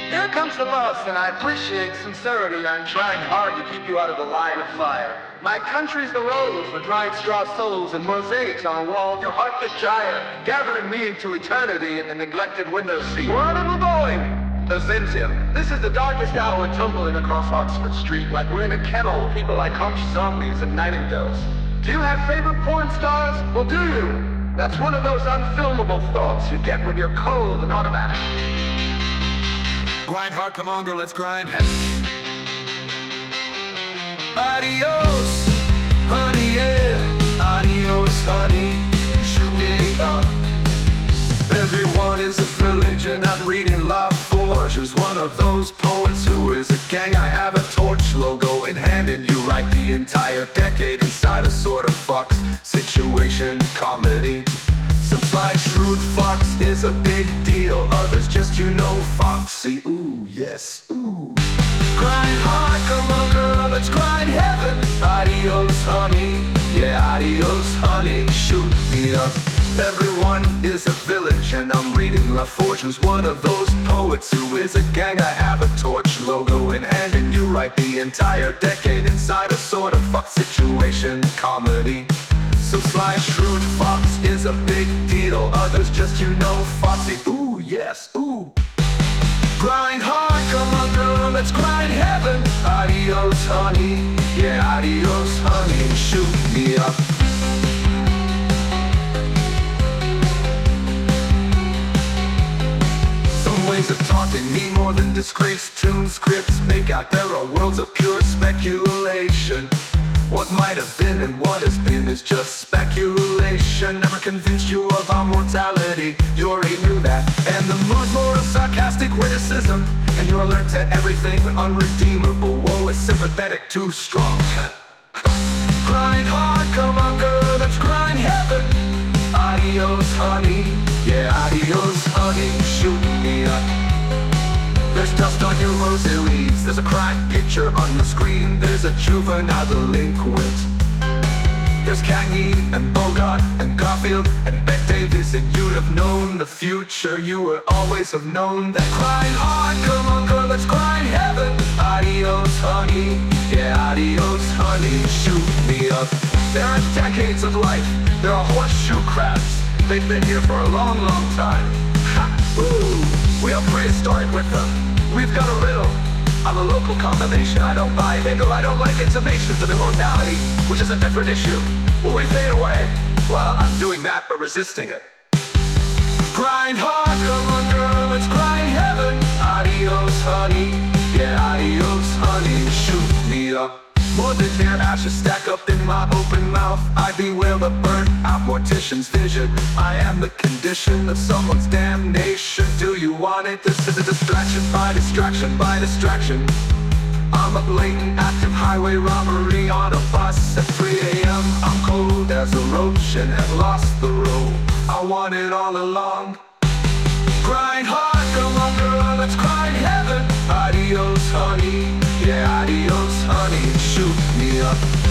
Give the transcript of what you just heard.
Here comes the boss, and I appreciate sincerity. I'm trying hard to keep you out of the line of fire. My country's the rose with dried straw souls and mosaics on walls. Your heart the giant, gathering me into eternity in the neglected window seat. What am I going? The Zinzia. This is the darkest hour tumbling across Oxford Street like we're in a kennel, people like humped zombies and nightingales. Do you have favorite porn stars? Well, do you? That's one of those unfilmable thoughts you get when you're cold and automatic. Grind hard, come on girl, let's grind. Adios, honey, yeah. Adios, honey, shoot me up. Everyone is a village and I'm reading La Forge. Who's one of those poets who is a gang. I have a torch logo in hand and you write the entire decade inside a sort of fox situation comedy. Supply shrewd fox is a big deal. Others just, you know, foxy. Ooh, yes, ooh. Grind hard, come on girl, let's grind heaven. Adios, honey, yeah, adios, honey, shoot me up. Everyone is a village and I'm reading La Forge. Who's one of those poets who is a gang. I have a torch logo in hand and you write the entire decade inside a sort of fox situation comedy. So sly shrewd fox is a big deal. Others just, you know, foxy. Ooh, yes, ooh. Grind hard, come on girl, let's grind heaven. Adios, honey, yeah, adios, honey, shoot me up. Some ways of talking mean more than disgrace. Tune scripts make out there are worlds of pure speculation. What might have been and what has been is just speculation. Never convinced you of our mortality, you already knew that. And the mood's more of sarcastic witticism, and you're alert to everything unredeemable. Woe is sympathetic, too strong. Grind hard, come on girl, let's grind heaven. Adios, honey, yeah, adios, honey, shoot me up. There's dust on your rosy leaves. There's a crime picture on the screen. There's a juvenile delinquent. There's Kangi and Bogart and Garfield and Bette Davis. And you'd have known the future. You would always have known that. Grind hard, come on girl, let's grind heaven. Adios, honey, yeah, adios, honey, shoot me up. There are decades of life. There are horseshoe crabs. They've been here for a long, long time. Ha, ooh, we are prehistoric with them. We've got a riddle. I'm a local combination. I don't buy bingo. I don't like intimations of immortality, which is a different issue. Will we fade away? Well, I'm doing that, but resisting it. Grind hard, come on girl, let's grind heaven. Adios, honey, yeah, adios, honey, shoot me up. More than mere ashes stack up in my open mouth. I beware the burnt out mortician's vision. I am the condition of someone's damnation. Do you want it? This is a distraction by distraction by distraction. I'm a blatant active highway robbery on a bus at 3 a.m. I'm cold as a roach and have lost the road. I want it all along. Grind hard, come on girl, let's grind heaven. Adios, honey, yeah, adios, honey, shoot me up.